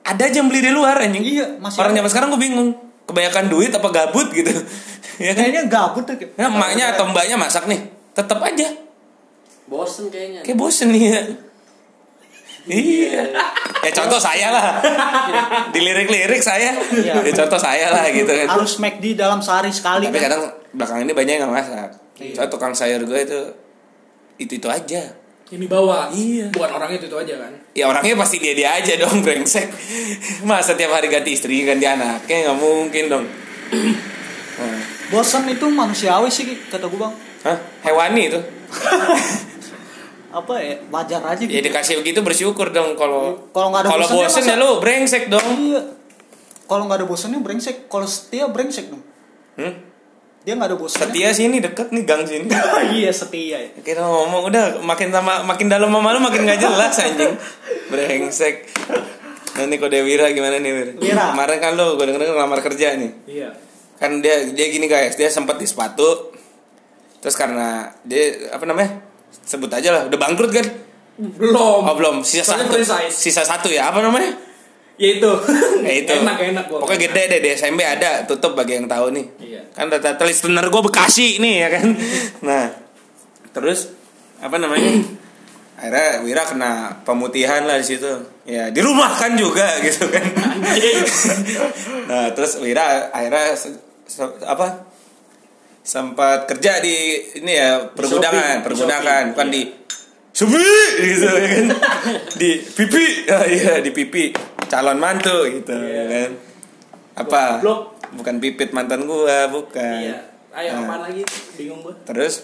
Speaker 1: ada aja yang beli di luar anjing.
Speaker 2: Iya, masih
Speaker 1: orang
Speaker 2: ada.
Speaker 1: zaman sekarang gue bingung, kebanyakan duit apa gabut gitu. Ya kan?
Speaker 2: Kayaknya gabut tuh.
Speaker 1: Ya, emaknya atau mbaknya masak nih, tetap aja
Speaker 4: Bosen kayaknya.
Speaker 1: kayak bosen nih ya. Iya. Ya contoh saya lah. Di lirik-lirik saya.
Speaker 2: Iya.
Speaker 1: Ya contoh saya lah gitu kan.
Speaker 2: Harus McD dalam sehari sekali.
Speaker 1: Tapi
Speaker 2: kan?
Speaker 1: kadang belakangan ini banyak yang nggak masak.
Speaker 2: Iya.
Speaker 1: Soalnya tukang sayur gue itu aja.
Speaker 3: Ini bawa.
Speaker 1: Iya.
Speaker 3: Bukan orangnya itu aja kan.
Speaker 1: Ya orangnya pasti dia aja dong, brengsek. Masa tiap hari ganti istri, ganti anaknya, nggak mungkin dong. Nah.
Speaker 2: Bosan itu manusiawi sih kata gue bang.
Speaker 1: Hah? Hewani itu.
Speaker 2: Apa ya, wajar aja gitu.
Speaker 1: Ya dikasih begitu bersyukur dong. Kalau
Speaker 2: nggak ada
Speaker 1: kalau
Speaker 2: bosannya
Speaker 1: bosen
Speaker 2: masa-
Speaker 1: ya lu brengsek dong.
Speaker 2: Iya. Kalau nggak ada bosannya brengsek. Kalau setia brengsek dong. Dia nggak ada bosannya.
Speaker 1: Setia sini deket nih gang sini.
Speaker 2: Iya setia ya.
Speaker 1: Kita ngomong udah makin dalam sama lu makin gak jelas anjing. Brengsek. Nanti kode Wira gimana nih Wir?
Speaker 2: Wira.
Speaker 1: Kemarin kan lu gue denger ngelamar kerja nih.
Speaker 3: Iya.
Speaker 1: Kan dia gini guys, dia sempat di sepatu. Terus karena dia apa namanya? Sebut aja lah, udah bangkrut kan?
Speaker 3: Belum.
Speaker 1: Oh belum, sisa
Speaker 3: Soalnya
Speaker 1: satu.
Speaker 3: franchise.
Speaker 1: Sisa satu ya, apa namanya?
Speaker 3: Ya itu.
Speaker 1: Ya itu.
Speaker 3: Enak gua.
Speaker 1: Pokoknya gede deh di SMB ada, tutup bagi yang tahu nih.
Speaker 3: Iya.
Speaker 1: Kan data listener gue Bekasi nih ya kan. Nah, terus apa namanya? Akhirnya Wira kena pemutihan lah di situ. Ya, dirumahkan juga gitu kan. Nah, terus Wira akhirnya sempat kerja di ini ya pergudangan bukan di Subi gitu ya kan. Di pipi. Iya, di pipi calon mantu gitu kan. Apa?
Speaker 3: Goblok.
Speaker 1: Bukan pipit mantan gua, bukan.
Speaker 3: Iya. Ayo
Speaker 1: Nah.
Speaker 3: apaan lagi? Bingung gua.
Speaker 1: Terus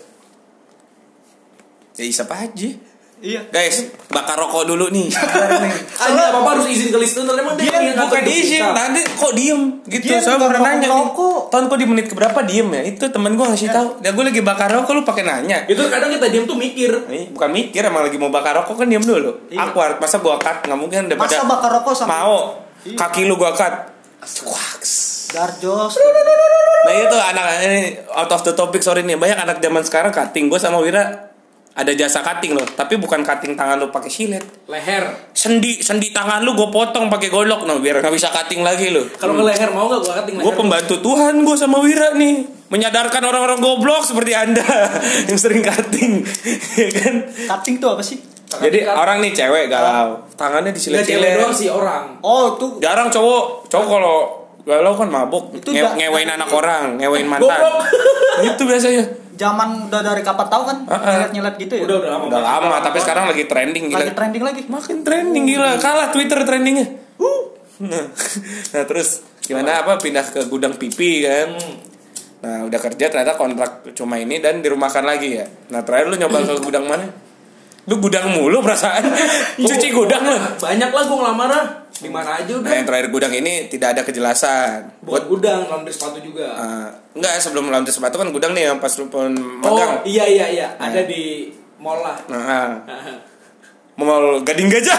Speaker 1: ya isap aja.
Speaker 2: Iya.
Speaker 1: Guys, bakar rokok dulu nih.
Speaker 3: Ada apa harus izin ke listener emang dia yang
Speaker 1: Bukan
Speaker 3: ngatur
Speaker 1: diizin,
Speaker 3: kita.
Speaker 1: tadi kok diem gitu.
Speaker 2: Dia
Speaker 1: Saya
Speaker 2: bakar
Speaker 1: pernah nanya nih.
Speaker 2: rokok.
Speaker 1: Tahun kok di menit keberapa diem ya? Itu temen gue ngasih tahu. Ya gue lagi bakar rokok lu pakai nanya.
Speaker 3: Itu kadang kita diam tuh mikir.
Speaker 1: Bukan mikir, emang lagi mau bakar rokok kan diem dulu.
Speaker 2: Iya.
Speaker 1: Awkward, masa gua cut nggak mungkin daripada
Speaker 2: Masa bakar rokok sama
Speaker 1: mau
Speaker 2: Iya.
Speaker 1: kaki lu gua cut. Cuaks.
Speaker 2: Darjos.
Speaker 1: Nah itu anak ini out of the topic sorry nih, banyak anak zaman sekarang cutting. Gue sama Wira ada jasa cutting loh, tapi bukan cutting tangan lu pakai silet.
Speaker 3: Leher.
Speaker 1: Sendi tangan lu gue potong pakai golok no biar nggak bisa cutting lagi lo.
Speaker 3: Kalau ke leher mau nggak gua cutting leher?
Speaker 1: Gue pembantu Tuhan gue sama Wira nih, menyadarkan orang-orang goblok seperti anda yang sering cutting, ya kan?
Speaker 2: Cutting tuh apa sih?
Speaker 1: Jadi orang nih cewek galau, tangannya
Speaker 3: Nggak cewek
Speaker 1: disilet-silet.
Speaker 3: doang sih orang.
Speaker 2: Oh tuh.
Speaker 1: Jarang cowok kalau galau kan mabuk,
Speaker 2: Itu
Speaker 1: ngewein anak orang, ngewein mantan.
Speaker 3: Goblok.
Speaker 1: Itu biasanya.
Speaker 2: Zaman udah dari kapan tahu kan? Nyelet-nyelet gitu ya.
Speaker 3: Udah lama.
Speaker 1: Udah lama, tapi sekarang lagi trending gila.
Speaker 2: Lagi trending lagi.
Speaker 1: Makin trending gila, kalah Twitter trendingnya. Nah terus gimana apa pindah ke gudang pipi kan? Nah udah kerja ternyata kontrak cuma ini dan dirumahkan lagi ya. Nah terakhir lu nyoba ke gudang mana? Lu gudang mulu perasaan. Cuci gudang lu.
Speaker 3: Banyak lah gua ngelamar ah. Di mana aja udah.
Speaker 1: Nah yang terakhir gudang ini tidak ada kejelasan.
Speaker 3: Buat gudang, laundry sepatu juga.
Speaker 1: Enggak sebelum laundry sepatu kan gudang nih yang pas lu pun
Speaker 3: Oh
Speaker 1: magang.
Speaker 3: iya. Ada di mall lah.
Speaker 1: Nah, Mall Gading Gajah.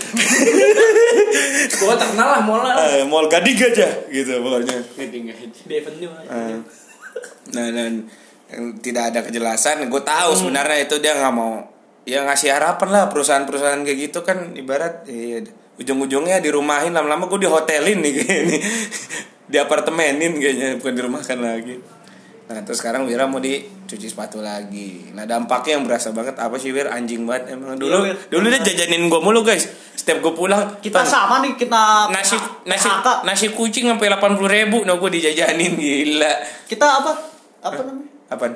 Speaker 3: Gua terkenal lah mall lah.
Speaker 1: Mall Gading Gajah gitu pokoknya.
Speaker 3: Di Avenue.
Speaker 1: Nah dan yang tidak ada kejelasan, gue tahu sebenarnya itu dia nggak mau ya ngasih harapan lah perusahaan-perusahaan kayak gitu kan ibarat ujung-ujungnya dirumahin lama-lama gue dihotelin nih kayaknya di apartemenin kayaknya bukan dirumahkan lagi. Nah terus sekarang Wira mau dicuci sepatu lagi. Nah dampaknya yang berasa banget apa sih Wir, anjing banget emang dulu.
Speaker 2: Iya, Wir.
Speaker 1: Dulu dia jajanin gue mulu guys. Setiap gue pulang
Speaker 2: Kita
Speaker 1: Ton,
Speaker 2: sama nih kita PHK.
Speaker 1: nasi kucing sampai 80.000 nah gue dijajanin gila.
Speaker 2: Kita apa namanya?
Speaker 1: Apaan?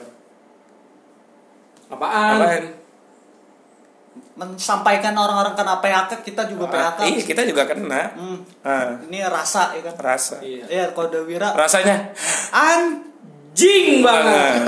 Speaker 3: Apaan?
Speaker 2: Mensampaikan orang-orang kena PHK, kita juga PHK.
Speaker 1: Iya kita juga kena.
Speaker 2: Ini rasa ya kan.
Speaker 1: Rasa.
Speaker 3: Iya.
Speaker 2: Ya kode Wira.
Speaker 1: Rasanya
Speaker 3: Anjing banget.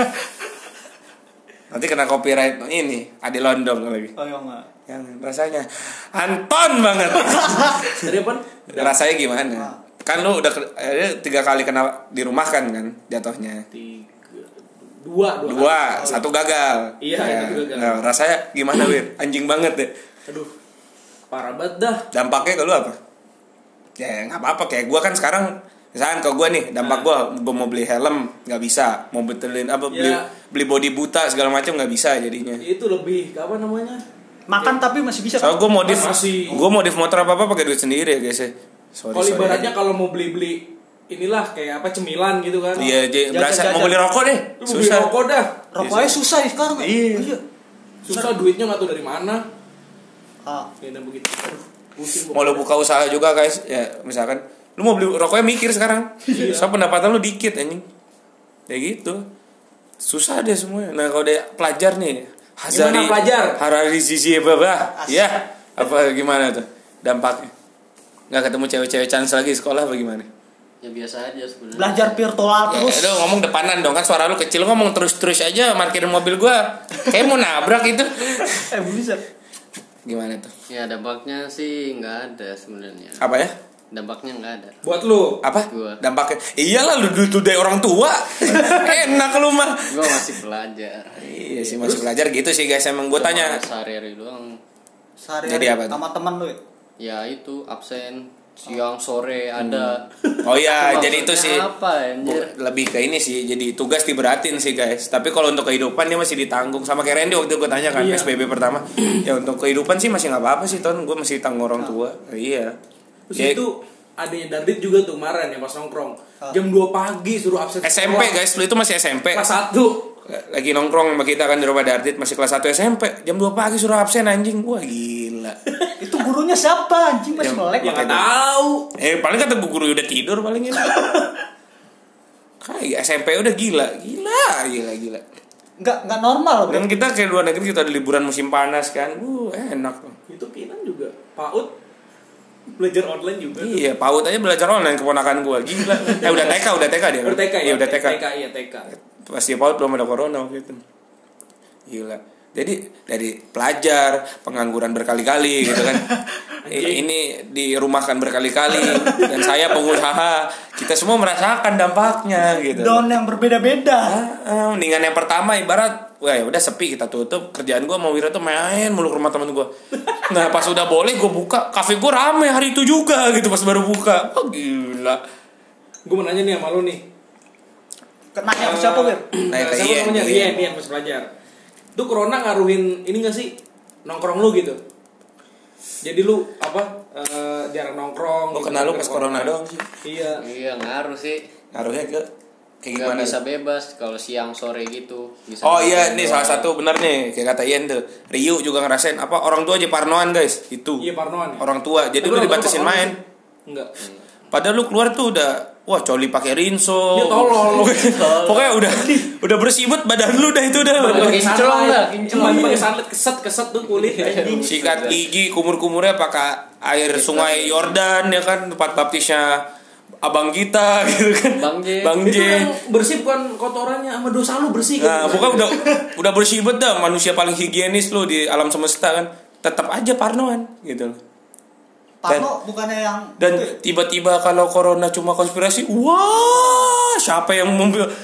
Speaker 1: nanti kena copyright ini Adi Londong lagi.
Speaker 2: Oh ya enggak.
Speaker 1: Yang rasanya Anton banget.
Speaker 3: Tadi apa?
Speaker 1: Rasanya gimana? Kan lu udah 3 kali kena dirumahkan kan jatuhnya.
Speaker 3: 2
Speaker 1: 1 gagal.
Speaker 3: Iya,
Speaker 1: Ya.
Speaker 3: itu gagal.
Speaker 1: Nah, rasanya gimana Wir? Anjing banget deh.
Speaker 3: Aduh. Parah banget dah.
Speaker 1: Dampaknya ke lu apa? Ya nggak apa-apa kayak gue kan sekarang misalkan ke gue nih dampak gue mau beli helm nggak bisa, mau betulin apa
Speaker 3: Ya.
Speaker 1: beli body buta segala macam nggak bisa jadinya.
Speaker 3: Itu lebih apa namanya?
Speaker 2: Makan tapi masih bisa.
Speaker 1: Soalnya
Speaker 3: Masih.
Speaker 1: gue modif motor apa pakai duit sendiri ya guys ya.
Speaker 3: Kalau ibaratnya kalau mau beli inilah kayak apa cemilan gitu kan.
Speaker 1: Iya, berasa
Speaker 2: jajan.
Speaker 1: mau beli rokok deh.
Speaker 3: Lu beli rokok dah.
Speaker 2: Rokoknya susah ya sekarang.
Speaker 1: Iya.
Speaker 3: Susah duitnya nggak tahu dari mana.
Speaker 2: Ah.
Speaker 3: Ya dan begitu. Aduh, pusing
Speaker 1: Mau lo buka usaha juga guys, ya misalkan lu mau beli rokoknya mikir sekarang. Soal pendapatan lu dikit anjing. Ya gitu. Susah deh semuanya. Nah, kalau dia pelajar nih,
Speaker 3: Gimana pelajar?
Speaker 1: Harari Zizi Baba. Ya, apa gimana tuh dampaknya? Nggak ketemu cewek-cewek chance lagi sekolah apa gimana?
Speaker 4: Ya biasa aja sebenarnya.
Speaker 2: Belajar virtual
Speaker 1: Ya,
Speaker 2: terus.
Speaker 1: lu ngomong depanan dong kan suara lu kecil, ngomong terus-terus aja parkirin mobil gua. Kayak mau nabrak itu.
Speaker 2: Bisa.
Speaker 1: Gimana tuh?
Speaker 4: Ya dampaknya sih nggak ada sebenarnya.
Speaker 1: Apa ya?
Speaker 4: Dampaknya nggak ada.
Speaker 3: Buat lu.
Speaker 1: Apa?
Speaker 4: Gua.
Speaker 1: Dampaknya? Iyalah lu dulu dari orang tua. Enak lu mah.
Speaker 4: Gue masih belajar.
Speaker 1: Iya sih masih belajar gitu sih guys. Emang gue tanya.
Speaker 4: Sehari-hari doang.
Speaker 1: Jadi apa tuh?
Speaker 2: Sama teman lu ya?
Speaker 4: Ya itu absen siang sore ada.
Speaker 1: Oh iya,
Speaker 4: Maksudnya
Speaker 1: jadi itu sih
Speaker 4: apa anjir?
Speaker 1: lebih ke ini sih. Jadi tugas diberatin sih guys. Tapi kalau untuk kehidupan dia masih ditanggung. Sama kayak Randy waktu gue tanya kan
Speaker 3: Iya.
Speaker 1: PSBB pertama. Ya untuk kehidupan sih masih nggak apa-apa sih Ton. Gue masih ditanggung orang tua. Iya.
Speaker 3: Terus
Speaker 1: Ya,
Speaker 3: itu adanya Dardit juga tuh kemarin ya pas nongkrong. Jam 2 pagi suruh absen
Speaker 1: SMP
Speaker 3: sekolah.
Speaker 1: guys, lu itu masih SMP.
Speaker 3: Kelas 1.
Speaker 1: Lagi nongkrong sama kita kan di rumah Dardit masih kelas 1 SMP. Jam 2 pagi suruh absen anjing. Wah gila.
Speaker 2: Itu gurunya siapa anjing masih
Speaker 1: Yang-
Speaker 2: melek.
Speaker 3: Ya nggak tahu.
Speaker 1: Paling kata bu guru udah tidur paling ini. Kayak SMP udah gila.
Speaker 2: Enggak normal bro.
Speaker 1: Dan kita kayak luar negeri kita ada liburan musim panas kan. Enak.
Speaker 3: Itu Kinan juga. PAUD belajar online juga.
Speaker 1: Iya, PAUD aja belajar online keponakan gua. Gila. Udah TK dia.
Speaker 3: Udah TK ya?
Speaker 1: Iya, udah TK.
Speaker 3: Iya TK.
Speaker 1: Pas di PAUD belum ada corona waktu itu. Gila. Jadi dari pelajar pengangguran berkali-kali gitu kan. Ini dirumahkan berkali-kali dan saya pengusaha, kita semua merasakan dampaknya gitu.
Speaker 2: Down yang berbeda-beda.
Speaker 1: Mendingan yang pertama ibarat wah ya udah sepi kita tutup, kerjaan gue mau Wira tuh main mulu ke rumah temen gue. Nah pas udah boleh gue buka, kafe gue rame hari itu juga gitu pas baru buka. Oh gila.
Speaker 3: Gue mau nanya nih sama lu nih.
Speaker 2: Nanya ke siapa Wir?
Speaker 1: Nanya ke
Speaker 3: Siapa
Speaker 1: Ian,
Speaker 3: namanya?
Speaker 1: Ian.
Speaker 3: Ian pas belajar. Itu corona ngaruhin ini gak sih nongkrong lu gitu? Jadi lu apa jarang nongkrong?
Speaker 1: Gue kenal lu pas corona doang sih.
Speaker 3: Iya.
Speaker 4: Iya ngaruh sih.
Speaker 1: Ngaruhnya ke kayak
Speaker 4: Nggak
Speaker 1: gimana?
Speaker 4: bisa bebas kalau siang sore gitu. Bisa
Speaker 1: Oh iya,
Speaker 4: makan
Speaker 1: nih
Speaker 4: doang.
Speaker 1: salah satu benar nih kayak kata Ian tuh. Ryu juga ngerasain apa orang tua aja parnoan guys itu.
Speaker 3: Iya parnoan ya?
Speaker 1: Orang tua, jadi
Speaker 3: Tapi
Speaker 1: lu
Speaker 3: orang tua
Speaker 1: dibatasin
Speaker 3: parnoan
Speaker 1: main.
Speaker 3: Enggak.
Speaker 1: Padahal lu keluar tuh udah wah coli pakai rinso.
Speaker 3: Ya tolol.
Speaker 1: Pokoknya udah bersibut badan lu dah itu udah.
Speaker 4: Pakai kinclong dah, kinclong.
Speaker 3: Pakai sunlight keset tuh kulit anjing.
Speaker 1: Sikat gigi, kumur-kumurnya pakai air sungai Yordan ya kan, tempat baptisnya abang kita gitu kan.
Speaker 4: Bang J.
Speaker 3: Itu yang bersih bukan kotorannya sama dosa lu bersih
Speaker 1: Nah,
Speaker 3: kan.
Speaker 1: pokoknya udah bersih banget dah, manusia paling higienis lu di alam semesta kan. Tetap aja parnoan gitu loh.
Speaker 2: Parno bukannya yang
Speaker 1: Dan tiba-tiba kalau corona cuma konspirasi, wah, siapa yang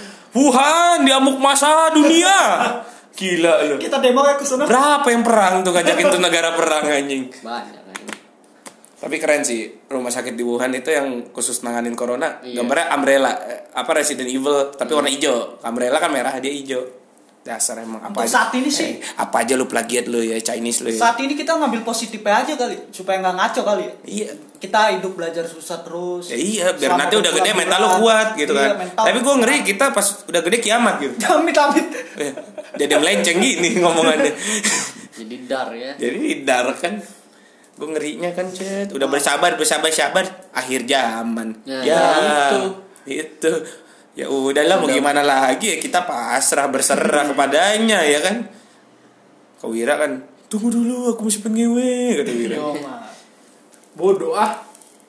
Speaker 1: Wuhan diamuk masa dunia. Gila lu.
Speaker 2: kita demo ke sana.
Speaker 1: Berapa yang perang tuh ngajakin tuh negara perang anjing.
Speaker 4: Banyak kan.
Speaker 1: Tapi keren sih rumah sakit di Wuhan itu yang khusus nanganin corona.
Speaker 4: Iya.
Speaker 1: Gambarnya umbrella, apa Resident Evil tapi warna hijau. Umbrella kan merah, dia hijau. Dasar emang apa
Speaker 2: Untuk
Speaker 1: aja.
Speaker 2: saat ini sih.
Speaker 1: Apa aja lu plagiat lu ya, Chinese lu ya.
Speaker 2: Saat ini kita ngambil positifnya aja kali supaya nggak ngaco kali ya.
Speaker 1: Iya.
Speaker 2: Kita hidup belajar susah terus.
Speaker 1: Ya iya, biar
Speaker 2: Selama
Speaker 1: nanti udah gede
Speaker 2: berbulan-bulan.
Speaker 1: mental lu kuat gitu
Speaker 2: Iya,
Speaker 1: kan.
Speaker 2: mental.
Speaker 1: Tapi gue ngeri kita pas udah gede kiamat gitu.
Speaker 2: Amit.
Speaker 1: Iya. Jadi melenceng gini ngomongannya.
Speaker 4: Jadi dar ya.
Speaker 1: Jadi dar kan. Gue ngerinya kan Cet. Udah bersabar akhir zaman.
Speaker 4: Nah,
Speaker 1: Ya
Speaker 4: itu.
Speaker 1: Ya udahlah mau gimana lagi ya, kita pasrah berserah kepadanya ya kan. Kau Wira kan, tunggu dulu aku masih pengen ngewe kata Wira.
Speaker 3: Bodoh ah.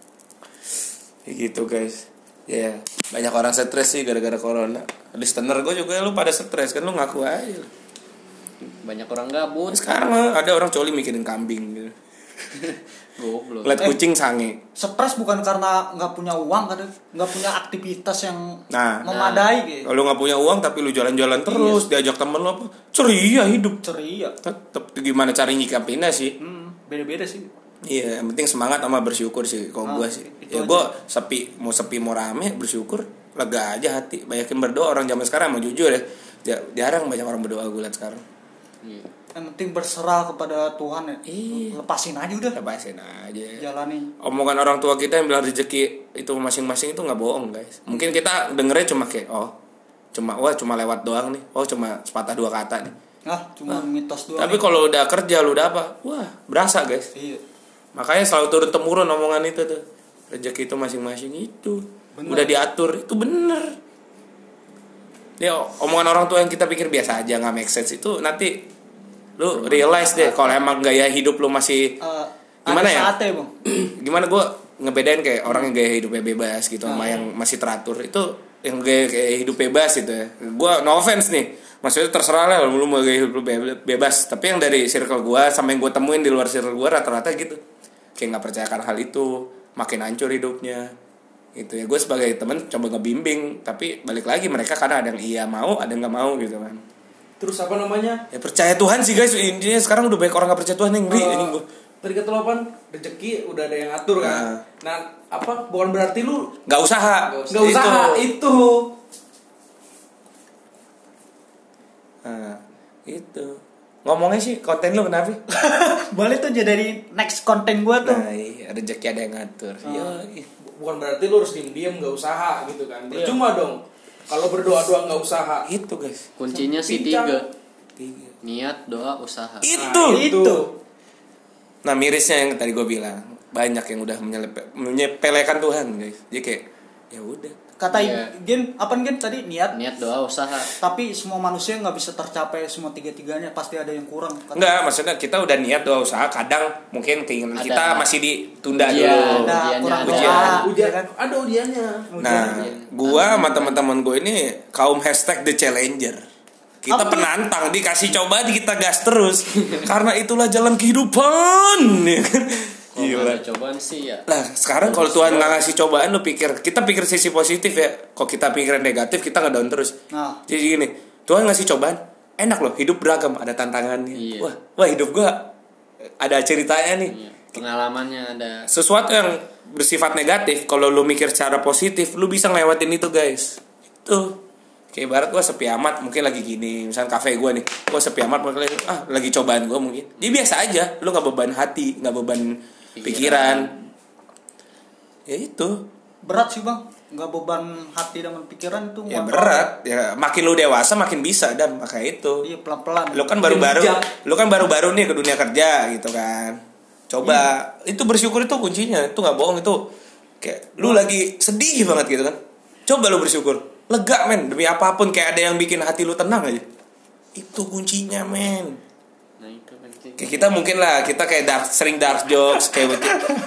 Speaker 1: Kayak gitu guys. Ya banyak orang stres sih gara-gara corona. Listener gue juga lu pada stres kan, lu ngaku aja.
Speaker 4: Banyak orang gabut.
Speaker 1: Sekarang ada orang coli mikirin kambing gitu.
Speaker 4: Goblok.
Speaker 1: Lihat kucing sange.
Speaker 2: Stres bukan karena nggak punya uang, kadang nggak punya aktivitas yang
Speaker 1: Nah.
Speaker 2: memadai gitu.
Speaker 1: Kalau nggak punya uang tapi lu jalan-jalan terus, diajak temen lu apa? Ceria hidup.
Speaker 2: Ceria.
Speaker 1: Tetep gimana cari nyikapinnya sih?
Speaker 2: Beda-beda sih.
Speaker 1: Iya, yang penting semangat sama bersyukur sih kalau gua sih.
Speaker 2: itu
Speaker 1: Ya gua sepi mau rame bersyukur, lega aja hati. Banyakin berdoa orang zaman sekarang mau jujur ya. Jarang banyak orang berdoa gue lihat sekarang.
Speaker 4: Iya.
Speaker 2: yang penting berserah kepada Tuhan ya.
Speaker 1: Iya.
Speaker 2: Lepasin aja udah.
Speaker 1: Lepasin aja.
Speaker 2: Jalanin.
Speaker 1: Omongan orang tua kita yang bilang rezeki itu masing-masing itu nggak bohong guys. Mungkin kita dengernya cuma kayak cuma lewat doang nih. Cuma sepatah dua kata nih.
Speaker 2: Cuma mitos doang.
Speaker 1: Tapi kalau udah kerja lu udah apa? Wah, berasa guys.
Speaker 2: Iya.
Speaker 1: Makanya selalu turun temurun omongan itu tuh. Rezeki itu masing-masing itu.
Speaker 2: Bener.
Speaker 1: Udah diatur, itu bener. Dia omongan orang tua yang kita pikir biasa aja nggak make sense itu nanti lu realize deh kalau emang gaya hidup lu masih gimana ya?
Speaker 2: Saatnya, Bang.
Speaker 1: Gimana gue ngebedain kayak orang yang gaya hidupnya bebas gitu sama yang masih teratur itu yang gaya hidup bebas gitu ya. Gue no offense nih, maksudnya terserah lah lu mau gaya hidup bebas. Tapi yang dari circle gue sama yang gue temuin di luar circle gue rata-rata gitu, kayak nggak percayakan hal itu, makin hancur hidupnya. Gitu ya. Gue sebagai teman coba ngebimbing, tapi balik lagi mereka karena ada yang iya mau, ada yang nggak mau gitu kan.
Speaker 3: Terus apa namanya?
Speaker 1: Ya percaya Tuhan sih guys, intinya sekarang udah banyak orang nggak percaya Tuhan yang ngeri ini gue.
Speaker 3: Tadi kata lo kan rezeki udah ada yang atur kan. Nah, apa bukan berarti lu
Speaker 1: nggak usaha.
Speaker 3: Nggak usaha itu.
Speaker 1: Nah, itu. Ngomongnya sih konten lu kenapa?
Speaker 2: Boleh tuh jadi next konten gue tuh.
Speaker 1: Nah, iya, rezeki ada yang ngatur.
Speaker 3: Bukan berarti lu harus diem-diem nggak usaha gitu kan. Percuma dong. Kalau berdoa doang nggak usaha.
Speaker 1: Itu guys.
Speaker 4: Kuncinya sih
Speaker 3: Pincang.
Speaker 4: 3. Niat, doa, usaha.
Speaker 1: Itu. Nah mirisnya yang tadi gue bilang, banyak yang udah menyepelekan Tuhan guys. Jadi kayak ya udah.
Speaker 2: Kata Gen, apa Gen tadi? Niat,
Speaker 4: doa, usaha.
Speaker 2: Tapi semua manusia nggak bisa tercapai semua tiga-tiganya, pasti ada yang kurang.
Speaker 1: Enggak, maksudnya kita udah niat doa usaha, kadang mungkin keinginan kita masih ditunda
Speaker 4: ujian,
Speaker 1: dulu.
Speaker 2: Ada kurang
Speaker 3: Ujian kan? Ada ujiannya.
Speaker 1: Nah, gua sama teman-teman gue ini kaum #the challenger. Kita penantang, dikasih cobaan kita gas terus. Karena itulah jalan kehidupan. Ya kan? Gila.
Speaker 4: Cobaan sih ya.
Speaker 1: Nah, sekarang kalau Tuhan nggak ngasih cobaan, lu kita pikir sisi positif ya. Kok kita pikirin negatif, kita nggak down terus.
Speaker 2: Nah.
Speaker 1: Jadi gini, Tuhan ngasih cobaan, enak loh, hidup beragam, ada tantangannya.
Speaker 4: Iya.
Speaker 1: Wah, hidup gua ada ceritanya nih.
Speaker 4: Iya. Pengalamannya ada.
Speaker 1: Sesuatu yang bersifat negatif, kalau lu mikir secara positif, lu bisa ngelewatin itu guys. Itu. Kayak ibarat gue sepi amat, mungkin lagi gini, misalnya kafe gue nih, gue sepi amat, mungkin lagi cobaan gue mungkin. Jadi biasa aja, lu nggak beban hati, nggak beban pikiran. Ya itu.
Speaker 2: Berat sih bang, nggak beban hati dan pikiran itu.
Speaker 1: Ya berat, ya makin lu dewasa makin bisa dan makanya itu.
Speaker 2: Iya pelan-pelan.
Speaker 1: Lu kan baru-baru nih ke dunia kerja gitu kan. Coba itu bersyukur itu kuncinya, itu nggak bohong itu. Kayak lu lagi sedih banget gitu kan. Coba lu bersyukur. Lega men, demi apapun kayak ada yang bikin hati lu tenang aja. Itu kuncinya men.
Speaker 4: Nah itu penting.
Speaker 1: Kayak kita mungkin lah, kita kayak sering dark jokes kayak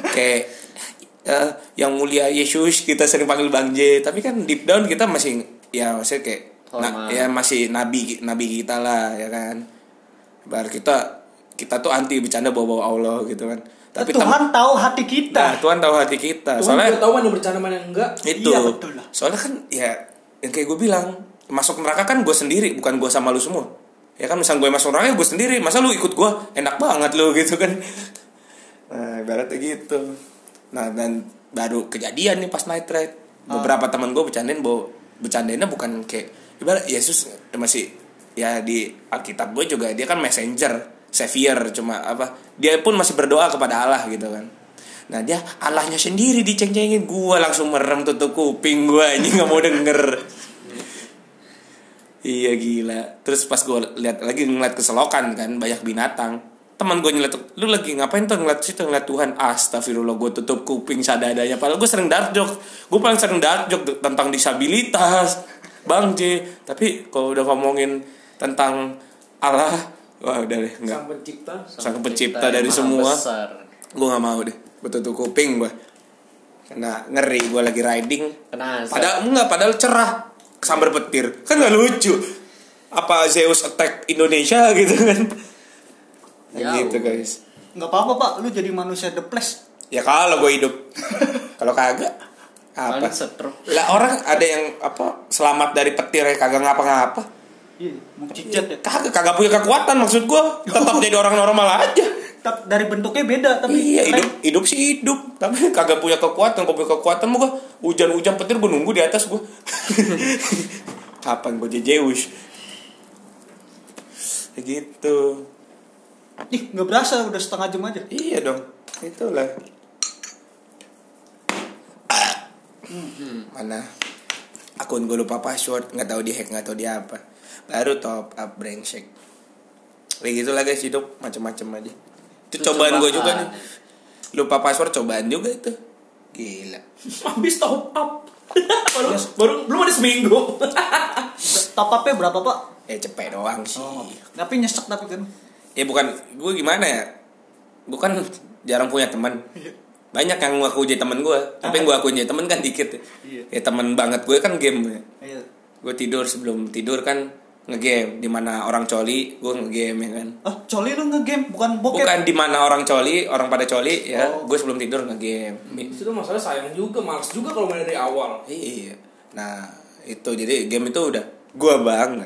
Speaker 1: yang mulia Yesus kita sering panggil Bang J, tapi kan deep down kita masih ya maksudnya kayak ya masih nabi kita lah ya kan. Bar kita tuh anti bercanda bawa-bawa Allah gitu kan. Tapi
Speaker 2: Tuhan tahu hati kita.
Speaker 1: Nah, Tuhan tahu hati kita.
Speaker 3: Tuhan
Speaker 1: soalnya
Speaker 3: tahu mana bercanda mana yang enggak.
Speaker 1: Itu.
Speaker 2: Iya betul lah.
Speaker 1: Soalnya kan ya yang kayak gue bilang, masuk neraka kan gue sendiri, bukan gue sama lu semua. Ya kan misal gue masuk neraka gue sendiri, masa lu ikut gue? Enak banget lu gitu kan. Nah, ibaratnya gitu. Nah, dan baru kejadian nih pas night ride. Beberapa teman gue bercandainnya bukan kayak ibarat Yesus masih ya di Alkitab gue juga dia kan messenger, savior, cuma apa? Dia pun masih berdoa kepada Allah gitu kan. Nah dia Allahnya sendiri diceng-cengin, gue langsung merem tutup kuping gue ini nggak mau denger. Iya gila. Terus pas gue ngeliat ke selokan kan banyak binatang. Teman gue nyeliat, lu lagi ngapain tuh ngeliat situ ngeliat Tuhan? Astagfirullah, gue tutup kuping sadadanya. Padahal gue sering dark joke. Gue paling sering dark joke tentang disabilitas, Bang J. Tapi kalau udah ngomongin tentang Allah, wah udah deh enggak. Sang pencipta dari semua. Gue nggak mau deh. Betul kuping gue. Karena ngeri gue lagi riding. Padahal cerah. Sambar petir. Kan gak lucu. Apa Zeus attack Indonesia gitu kan. Gitu guys.
Speaker 2: Gak apa-apa pak. Lu jadi manusia the place.
Speaker 1: Ya kalau gue hidup. Kalau kagak apa? Lah orang ada yang apa selamat dari petir ya kagak ngapa-ngapa.
Speaker 2: Iya, mau cicet ya.
Speaker 1: Kagak punya kekuatan maksud gue. Tetap jadi orang normal aja.
Speaker 2: Dari bentuknya beda tapi
Speaker 1: iya hidup sih hidup tapi kagak punya kekuatan. Kalau punya kekuatan mau gue hujan petir gue nunggu di atas gue. Kapan gue Zeus gitu.
Speaker 2: Ih, nggak berasa udah setengah jam aja.
Speaker 1: Iya dong. Itulah. Mana akun gue lupa password, nggak tahu di hack, nggak tahu dia apa, baru top up brengsek. Kayak gitulah guys, hidup macam-macam aja. Itu cobaan gue juga nih. Lupa password cobaan juga itu. Gila.
Speaker 3: Habis top up. baru belum ada seminggu.
Speaker 2: Top up-nya berapa, Pak?
Speaker 1: Cepet doang sih.
Speaker 2: Tapi nyesek tapi kan.
Speaker 1: Ya bukan, gue gimana ya? Gue kan jarang punya teman. Banyak yang ngaku jadi teman gue, tapi yang gue akuin jadi teman kan dikit.
Speaker 2: Iya.
Speaker 1: Ya teman banget gue kan game.
Speaker 2: Iya.
Speaker 1: Gue tidur, sebelum tidur kan ngegame. Di mana orang coli, gue ngegame ya kan.
Speaker 2: Coli lu nge-game bukan bokep.
Speaker 1: Bukan di mana orang coli, orang pada coli ya. Gue sebelum tidur ngegame.
Speaker 3: Itu masalah sayang juga, males juga kalau main dari awal.
Speaker 1: Iya. Nah itu jadi game itu udah gue banget.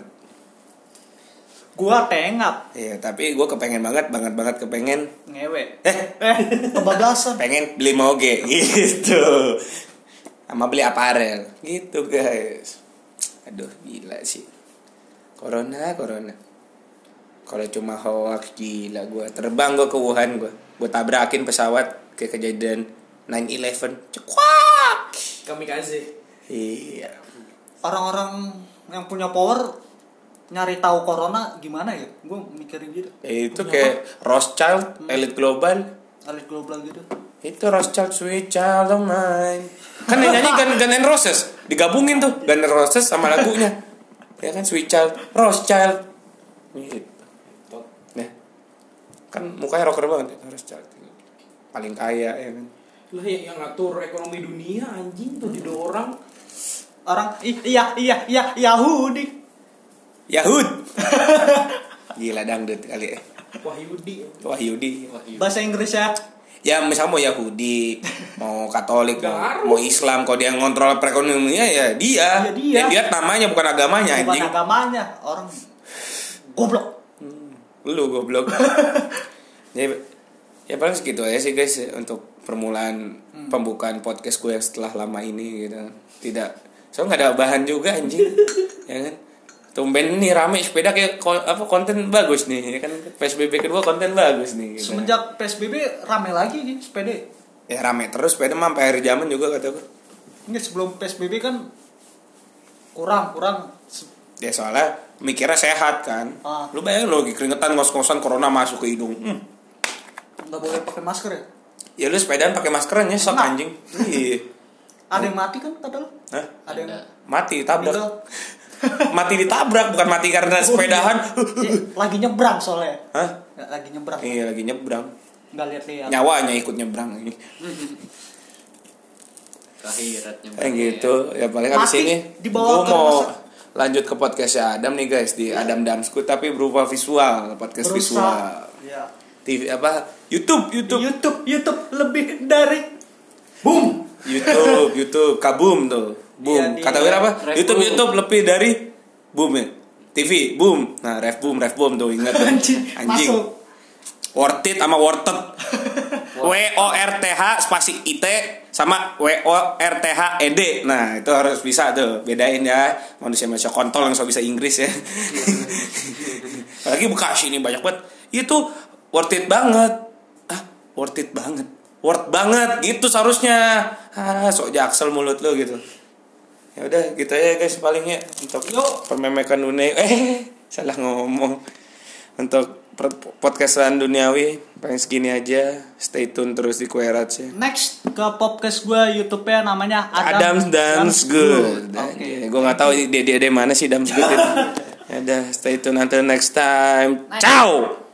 Speaker 2: Gua tengap
Speaker 1: Iya, tapi gue kepengen banget kepengen
Speaker 2: ngewe. Kebablasan.
Speaker 1: pengen beli moge gitu, sama beli aparel gitu guys. Aduh gila sih, corona. Kalau cuma hoax gila, gue terbang gue ke Wuhan, gue tabrakin pesawat kayak kejadian 9/11 cekwak.
Speaker 3: Kamikaze.
Speaker 1: Iya.
Speaker 2: Orang-orang yang punya power nyari tahu corona gimana ya? Gue mikirin gitu.
Speaker 1: Ya, itu kayak Rothschild, elit global.
Speaker 2: Elit global gitu.
Speaker 1: Itu Rothschild, sweet child of mine. Kan yang nyanyi Guns N' Roses, digabungin tuh Guns N' Roses sama lagunya. Ya kan, sweet child, Rothschild. Gitu. Nah, kan mukanya rocker banget itu Rothschild. Paling kaya ya kan.
Speaker 3: Lah yang ngatur ekonomi dunia anjing tuh di orang.
Speaker 2: Iya Yahudi.
Speaker 1: Yahud. Gila dangdut kali ya. Wahyudi.
Speaker 2: Bahasa Inggrisnya
Speaker 1: Ya misalnya mau Yahudi, mau Katolik, mau Islam, kalau dia ngontrol perekonomiannya ya dia.
Speaker 2: Ya, dia.
Speaker 1: Dia namanya bukan agamanya anjing.
Speaker 2: bukan agamanya, orang goblok.
Speaker 1: Lu goblok. Ya paling segitu aja sih guys untuk permulaan pembukaan podcast gue yang setelah lama ini gitu. Tidak, soalnya nggak ada bahan juga anjing. Ya kan? Tumben nih rame sepeda kayak konten bagus nih, ya kan PSBB kedua konten bagus nih. Gitu.
Speaker 2: Semenjak PSBB rame lagi nih sepeda.
Speaker 1: Ya rame terus sepeda mah sampai akhir zaman juga kata gue.
Speaker 2: Ini sebelum PSBB kan kurang.
Speaker 1: Ya soalnya mikirnya sehat kan. Lu bayangin lo lagi keringetan ngos-ngosan corona masuk ke hidung.
Speaker 2: Nggak boleh pakai masker ya?
Speaker 1: Ya lu sepedaan pakai maskernya nyesek anjing. Iya.
Speaker 2: Ada yang mati kan kata lu?
Speaker 1: Hah?
Speaker 2: Ada yang
Speaker 1: mati tabrak. Mati ditabrak, bukan mati karena sepedahan.
Speaker 2: Lagi nyebrang soalnya.
Speaker 1: Hah?
Speaker 2: Lagi nyebrang.
Speaker 1: Iya, lagi nyebrang.
Speaker 2: Nggak lihat.
Speaker 1: Nyawanya ikut nyebrang lagi.
Speaker 4: Akhirat
Speaker 1: gitu. Ya paling habis ini
Speaker 2: dibawa
Speaker 1: gue mau lanjut ke podcastnya Adam nih guys di Adam Damsku tapi berupa visual, podcast visual.
Speaker 2: Ya.
Speaker 1: TV apa? YouTube
Speaker 2: lebih dari boom.
Speaker 1: YouTube kabum tuh. Boom.
Speaker 2: Iya,
Speaker 1: Kata Wira apa? YouTube lebih dari boom ya. TV boom. Nah, ref boom tuh ingat tuh. Anjing. Worth it sama worth it. WORTH spasi IT sama WORTHED. Nah, itu harus bisa tuh. Bedain ya. Manusia kontol yang so bisa Inggris ya. Lagi Bekasi ini banyak banget. Itu worth it banget. Worth banget gitu seharusnya. Sok jaksel mulut lo gitu. Ya udah gitu aja guys palingnya untuk permemekan dunia. Salah ngomong. Untuk podcastan duniawi paling segini aja. Stay tune terus di Kuerat ya.
Speaker 2: Next ke podcast gue YouTube-nya namanya
Speaker 1: Adam Dance Good. Oke. Gue nggak tahu dia mana sih Dance Good itu. Ya udah stay tune until next time. Ciao.